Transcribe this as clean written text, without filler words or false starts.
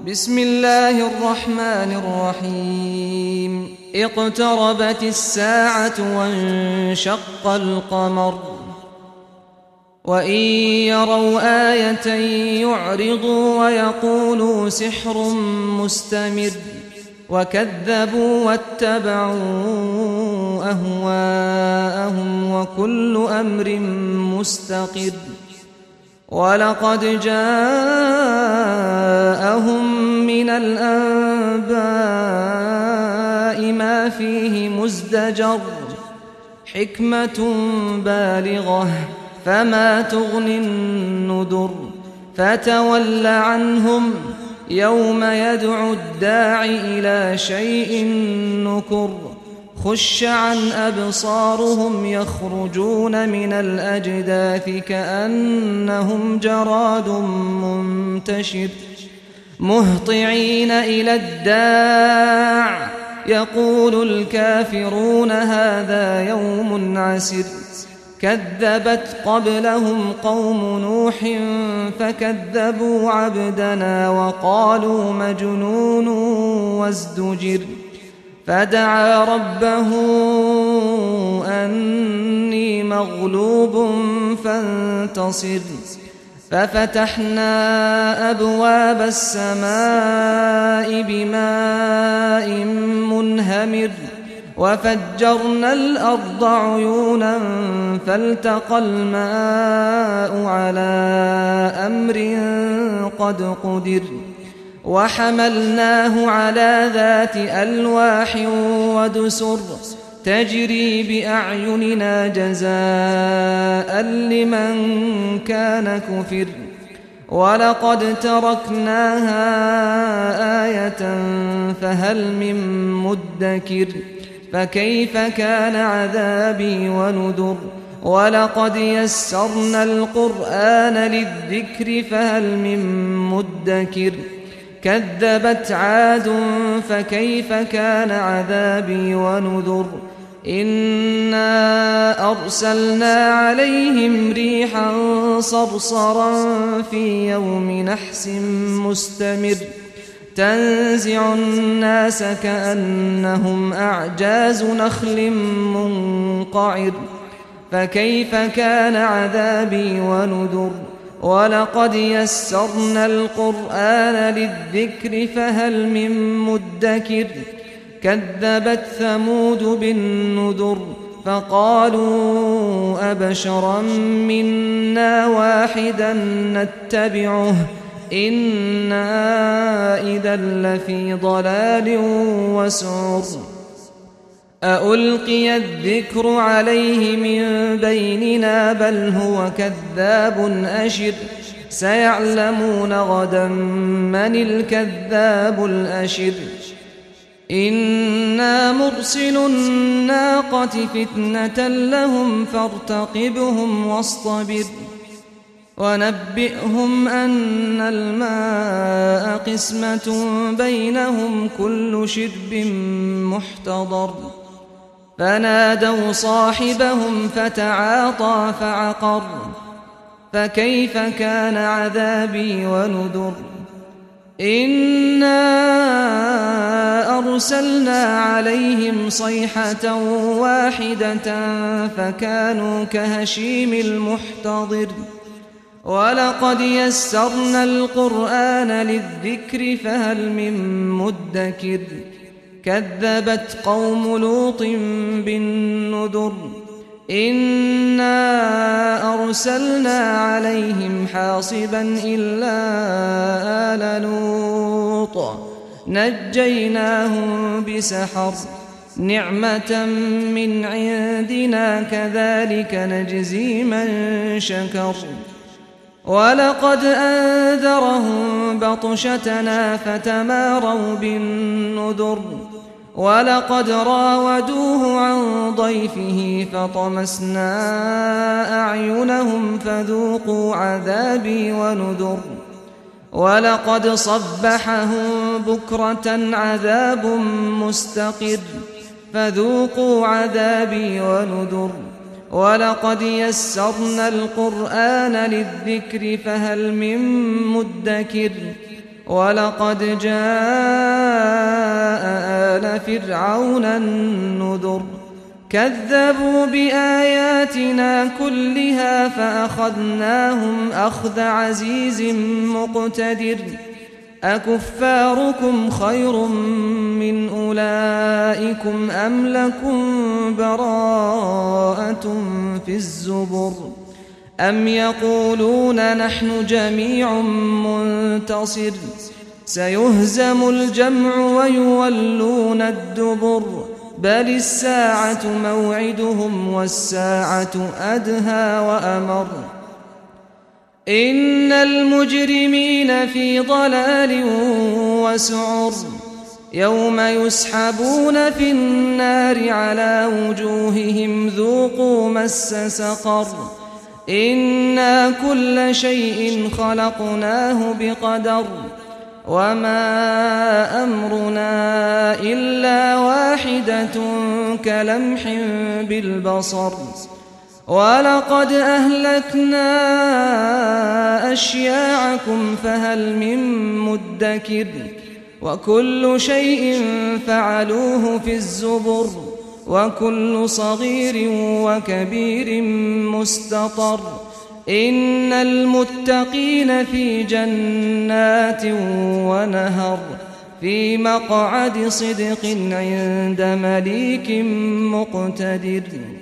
بسم الله الرحمن الرحيم. اقتربت الساعة وانشق القمر وإن يروا آية يعرضوا ويقولوا سحر مستمر وكذبوا واتبعوا أهواءهم وكل أمر مستقر. ولقد جاءهم من الأنباء ما فيه مزدجر حكمة بالغة فما تغني النذر. فتول عنهم يوم يدعو الداع إلى شيء نكر. خش عن أبصارهم يخرجون من الأجداث كأنهم جراد منتشر مهطعين إلى الداع يقول الكافرون هذا يوم عسر. كذبت قبلهم قوم نوح فكذبوا عبدنا وقالوا مجنون وازدجر. فدعا ربه أني مغلوب فانتصر. ففتحنا أبواب السماء بماء منهمر وفجرنا الأرض عيونا فالتقى الماء على أمر قد قدر. وحملناه على ذات ألواح ودسر تجري بأعيننا جزاء لمن كان كفر. ولقد تركناها آية فهل من مدكر. فكيف كان عذابي ونذر. ولقد يسرنا القرآن للذكر فهل من مدكر. كذبت عاد فكيف كان عذابي ونذر. إنا أرسلنا عليهم ريحا صرصرا في يوم نحس مستمر تنزع الناس كأنهم أعجاز نخل منقعر. فكيف كان عذابي ونذر. ولقد يسرنا القرآن للذكر فهل من مدكر. كذبت ثمود بالنذر فقالوا أبشرا منا واحدا نتبعه إنا إذا لفي ضلال وسعر. أألقي الذكر عليه من بيننا بل هو كذاب أشر. سيعلمون غدا من الكذاب الأشر. إنا مرسل الناقة فتنة لهم فارتقبهم واصطبر. ونبئهم أن الماء قسمة بينهم كل شرب محتضر. فنادوا صاحبهم فتعاطى فعقر. فكيف كان عذابي ونذر. إنا أرسلنا عليهم صيحة واحدة فكانوا كهشيم المحتضر. ولقد يسرنا القرآن للذكر فهل من مدكر. كذبت قوم لوط بالنذر. إنا أرسلنا عليهم حاصبا إلا آل لوط نجيناهم بسحر نعمة من عندنا كذلك نجزي من شكر. ولقد أنذرهم بطشتنا فتماروا بالنذر. ولقد راودوه عن ضيفه فطمسنا أعينهم فذوقوا عذابي ونذر. ولقد صبحهم بكرة عذاب مستقر فذوقوا عذابي ونذر. ولقد يسرنا القرآن للذكر فهل من مدكر. ولقد جاء آل فرعون النذر كذبوا بآياتنا كلها فأخذناهم أخذ عزيز مقتدر أكفاركم خير من أولئكم أم لكم براءة في الزبر أم يقولون نحن جميع منتصر سيهزم الجمع ويولون الدبر بل الساعة موعدهم والساعة أدهى وأمر إن المجرمين في ضلال وسعر يوم يسحبون في النار على وجوههم ذوقوا مس سقر إنا كل شيء خلقناه بقدر وما أمرنا إلا واحدة كلمح بالبصر ولقد أهلكنا أشياعكم فهل من مدكر وكل شيء فعلوه في الزبر وكل صغير وكبير مستطر إن المتقين في جنات ونهر في مقعد صدق عند مليك مقتدر